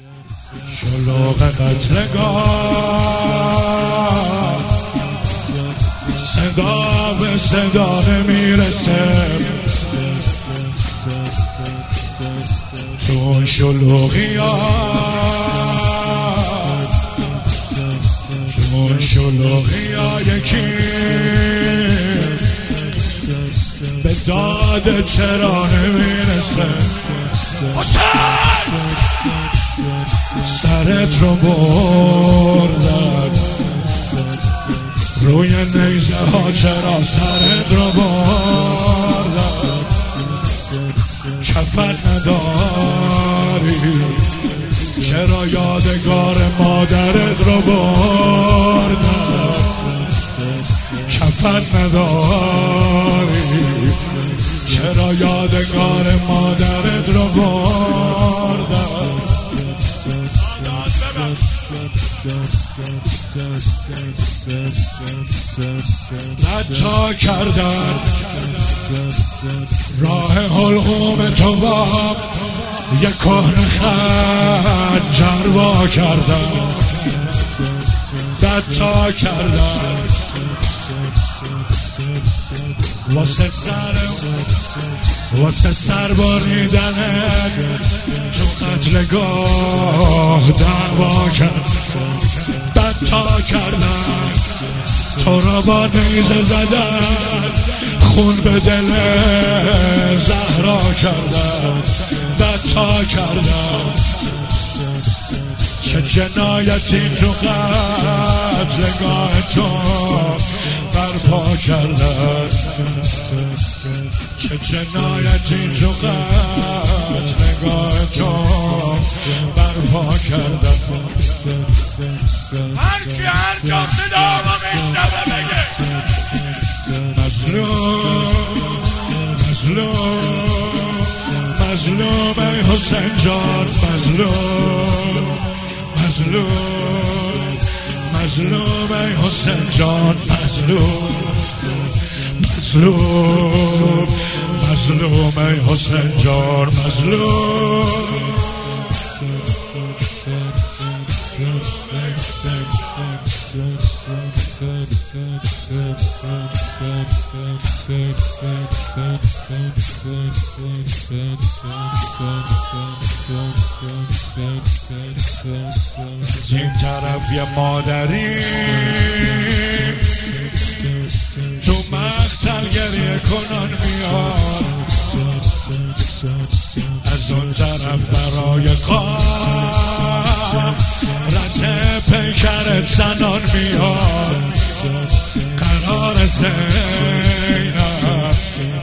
شلوغ قتلگاه صدا به صدا نمیرسه، چون شلوغی ها یکی به داد چرا نمیرسه. سرت رو بردن روی نیزه ها، چرا سرت رو بردن؟ کفن نداری چرا یادگار مادرت رو بردن؟ کفن نداری چرا یادگار مادرت رو بردن؟ حتی کردن راه حلقوم تو با یک کهنه خنجر وا کردن، حتی کردن واسه سر بریدنت تو قتلگاه دعوا کرد، بدتا کردن تو را با نیزه زدن، خون به دل زهرا کردن، بدتا کردن چه جنایتی تو قتلگاه تو برپا کردن، چه جنایتی تو قتلگاه تو برپا کردن. هر کی هر جا صدا ما میشنوه بگه مظلوم مظلوم مظلوم ای حسین جان، مظلوم مظلوم مظلوم ای حسین جان، مظلوم مظلوم مظلوم ای حسین جان، مظلوم. این طرف یه مادری تو مقتل گریه کنان میاد، از اون طرف برای قام رت پیکرت زنان میاد، قرار زینب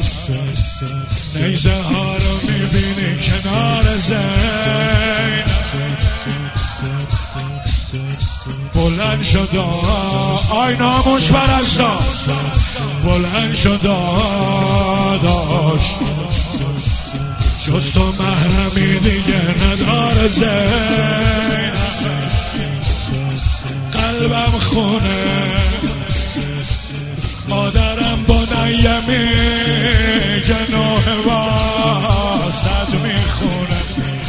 نیزه ها رو میبینی کنار زینب، بلند شد آی ناموس پرستا، بلند شد داشت جز تو محرمی دیگه نداره زینب، قلبم خونه مادرم با نیمی جنوه واسد میخونه،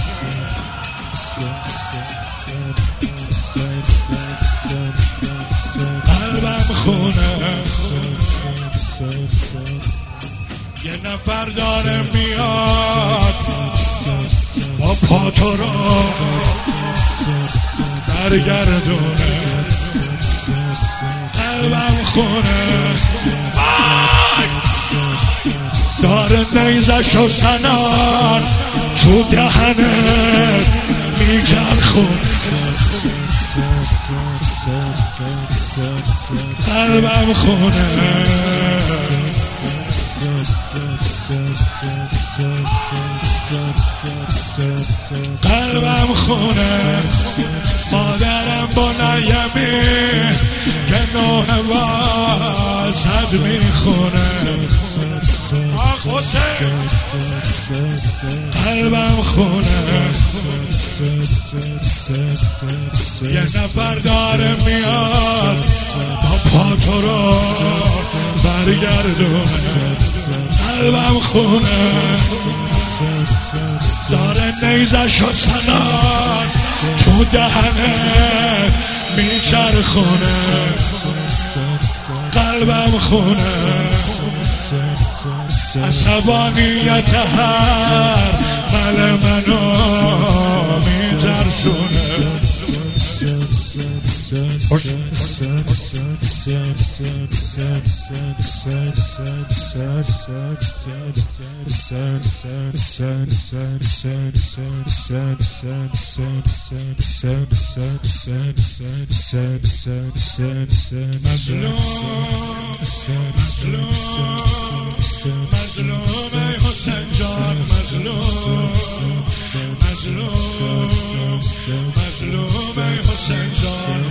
قلبم خونه یه نفر داره میاد با پاتو رو برگردونه، قلبم خونه داره نیزشو سنان تو دهنت میچرخونه، قلبم خونه قلبم خونه مادرم با نیمی که نوه واسد میخونه، قلبم خونه یه نفر داره میاد با پاتو رو برگردونه، قلبم خونه داره نیزشو سنان تو دهنه میچرخونه، قلبم خونه عصبانیت هر مل منو میترسونه. مظلوم ای حسین جان، مظلوم ای حسین جان،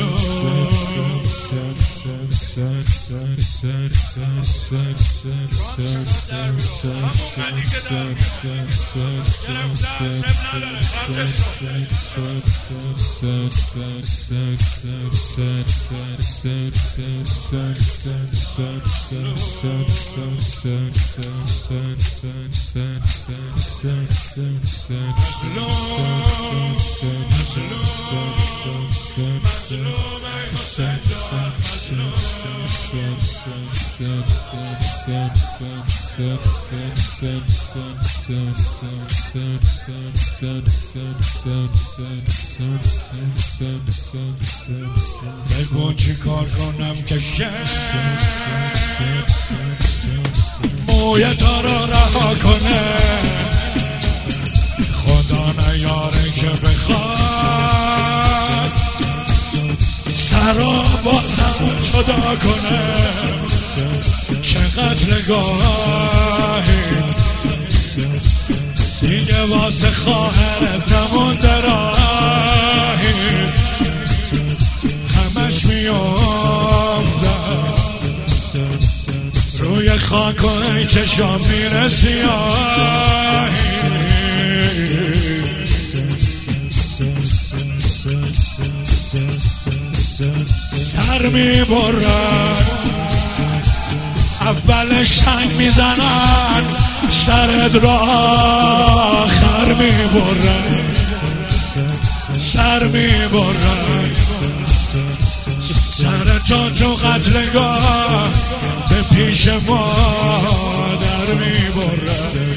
بگو چی کار کنم که موی تا رو رها کنه، خدا نیاره که بخواد سرا بازم جدا کنه. چقدر نگاهی دیگه واسه خواهرت نمونده راهی، همش میافتم روی خاک و ای چشام میره سیاهی. سر میبرن اولش سنگ میزنن، سرت را آخر میبرن، سر میبرن سرتو تو قتلگاه به پیش مادر میبرن،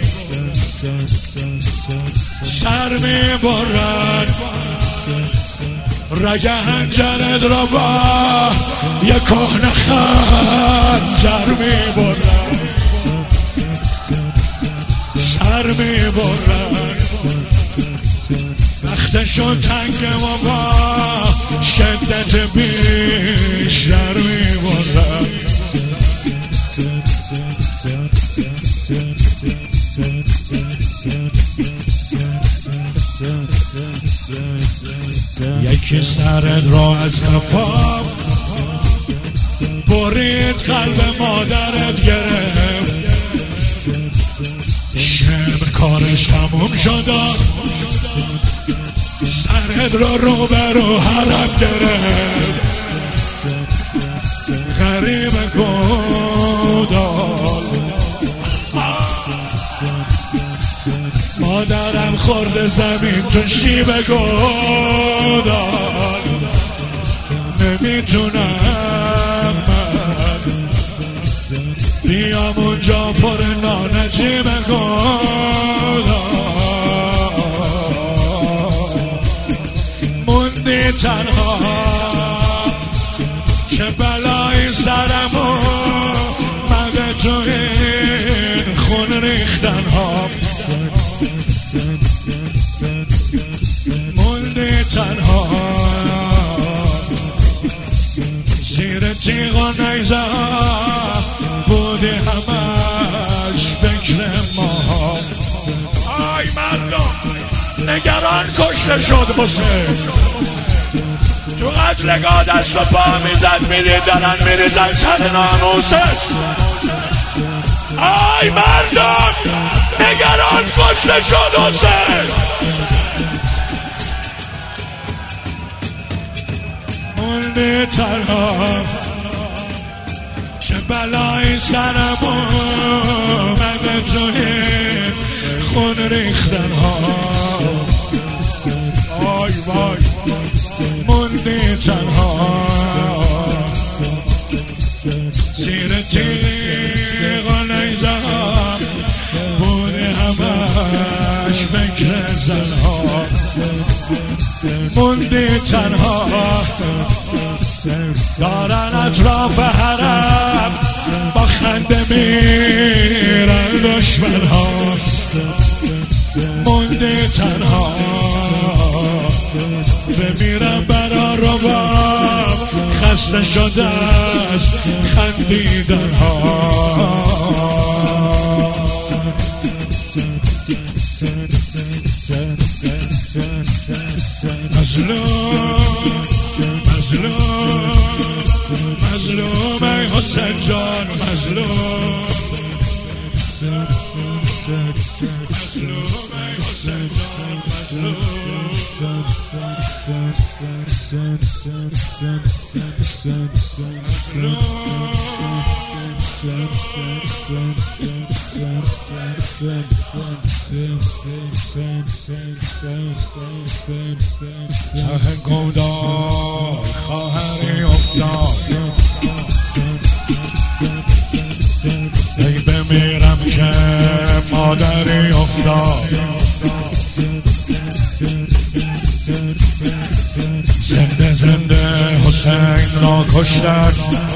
سر میبرن رگ هنجرت را با یک کهنه خنجر میبرن، سر میبرن وقتشون تنگ ما با شدت بیشتر میبرن. یکی سرت را از کفام برید، قلب مادرت گرفت، شمر کارش تموم شد، سرت را روبرو حرم گرفت، غریب گودال مادرم خورده زمین تو شیب گودال، نمیتونم من بیام اونجا پر نانجیب گودال، موندی تنها چه بلایی سرم مگه تو این خون ریختن ها، موندی تنها زیر تیغ و نیزه ها بودی همش فکر ما. آی مردم نگران کشته شد حسین، تو قتلگاه دست و پا میزد، میدید دارن میریزن سر ناموسش. آی مردم نگران کشته شد حسین، موندی تنها چه بلایی سرم اومده تو این خون ریختن ها. وای وای موندی تنها زیر تیغ و نیزم بودی همش فکر زنها موندی تنها دارن اطراف حرم با خنده میرن دشمنها موندی تنها بمیرم برا رباب خسته شده از خندیدن ها مظلوم ای حسین جان مظلوم ای حسین جان ته گودال خواهری افتاد ای بمیرم که مادری افتاد زنده زنده حسین را کشتن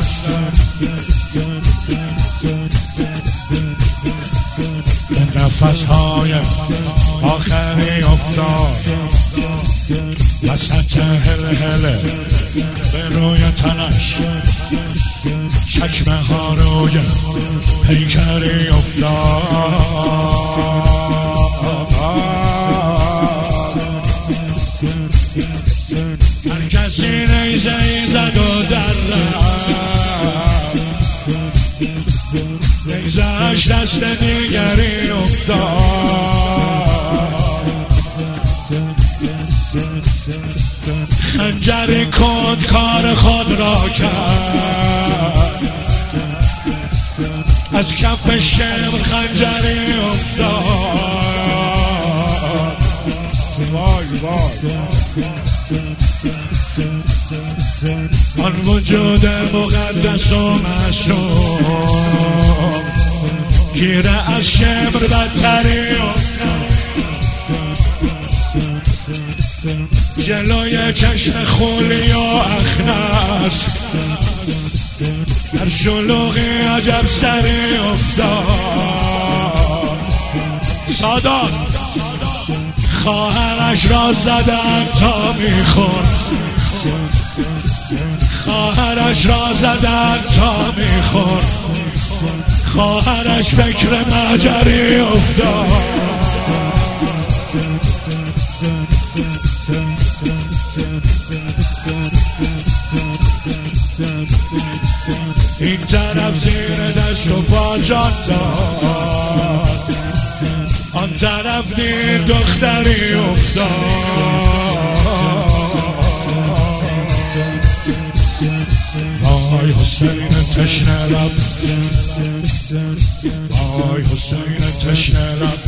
به نفسهای آخری افتاد وسط هل هله به روی تنش چکمه ها روی پیکری افتاد هر کسی نیزه ای زد و در نیزه‌اش دست دیگری افتاد خنجری کند کار خود را کرد از کف شمر خنجری افتاد وای وای آن وجود مقدس و معصوم گیره از شمر بدتری افتاد جلوی چشم خولی و اخنس در شلوغی عجب سری افتاد سادات خواهرش را زدن تا میخورد خواهرش را زدن تا میخورد خواهرش فکر مجری افتاد این طرف زیر دست و پا جان داد آن طرف دید دختری افتاد وای حسین تشنه لب وای حسین تشنه لب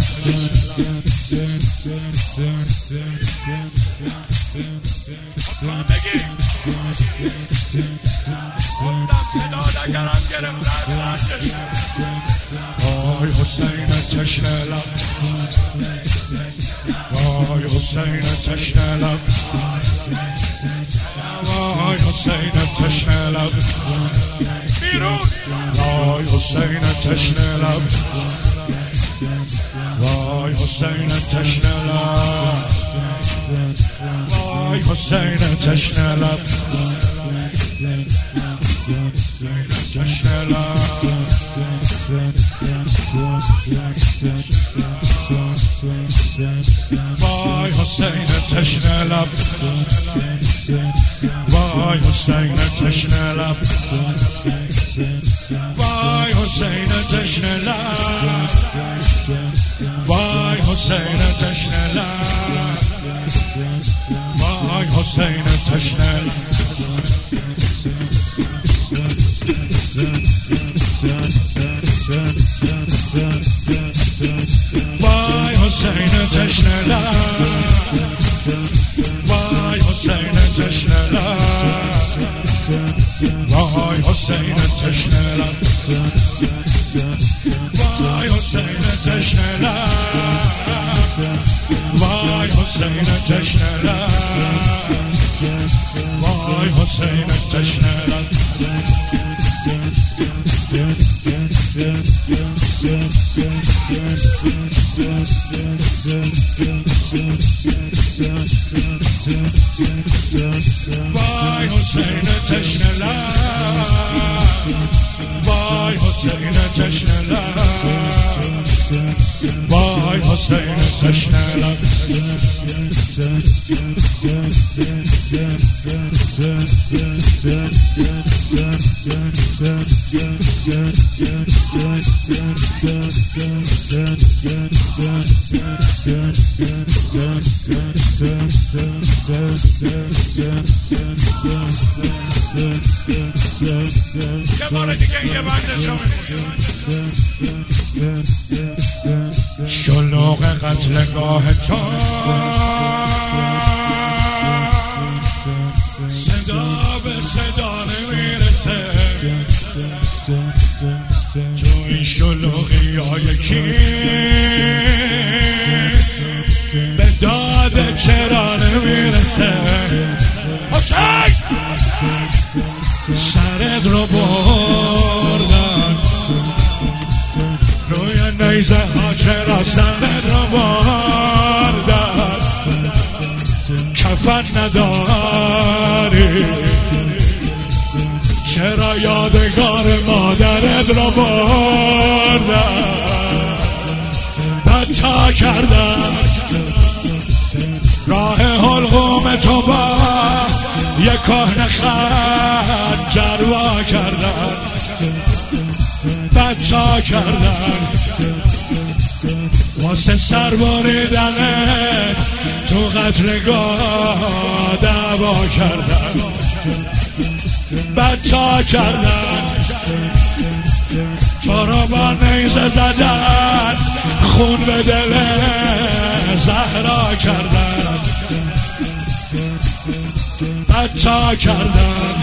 وای حسین تشنه لب وای حسین تشنه لب وای حسین تشنه لب وای حسین تشنه لب وای حسین تشنه لب وای حسین تشنه لب تشنه لب وای حسین تشنه لب وای حسین تشنه لب وای حسین تشنه لب وای حسین تشنه لب وای حسین تشنه لب وای حسین تشنه لب وای حسین تشنه لب وای حسین تشنه لب وای حسین تشنه لب وای حسین تشنه لب وای حسین تشنه لب وای حسین تشنه لب وای حسین تشنه لب وای حسین تشنه لب یه بار دیگه یه بنده شلوغ قتلگاه تو صدا به صدا نمیرسه تو این شلوغی ها یکی به داد چرا نمیرسه حسین سرت رو بردن روی نیزه ها چرا سرت رو بردن کفن نداری چرا یادگار مادرت رو بردن بدتا کردن راه حلقوم تو با یک کهنه خنجر وا کردن بدتا کردن واسه سر بریدنت تو قتلگاه دعوا کردن بدتا کردن تو رو با نیزه زدن خون به دل زهرا کردن بدتا کردن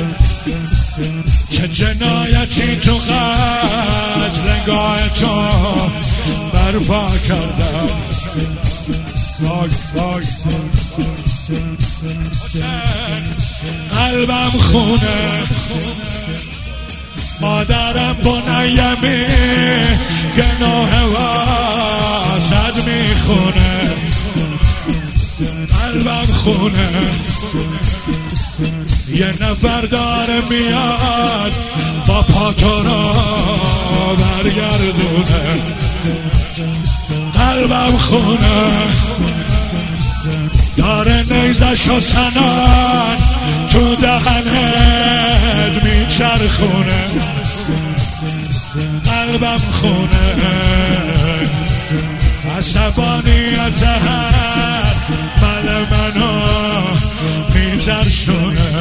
چه جنایتی تو قتلگاه تو برپا کردن قلبم خونه مادرم بنیمی گناه واسد میخونه قلبم خونه یه نفر داره میاد با پاتو را برگردونه قلبم خونه داره نیزشو سنان تو دهنت میچرخونه قلبم خونه عصبانیت هر مل منو میترشونه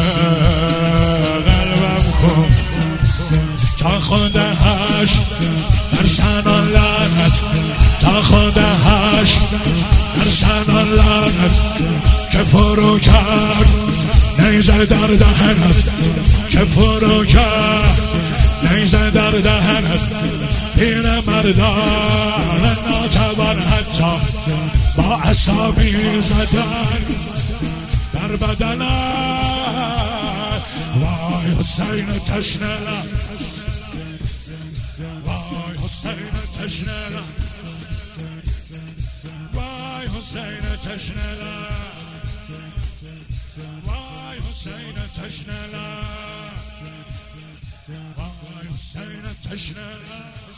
قلبم خونه تا خودش در سنان لعنت تا خودش در سنان لعنت که فرو کرد نیزه در دهنت که فرو کرد نیزه در دهنت پیر مردان ناتوان حتی با عصابی زدن در بدنت وای حسین تشنه لب وای حسین تشنه لب وای حسین تشنه لب وای حسین تشنه لب وای حسین تشنه لب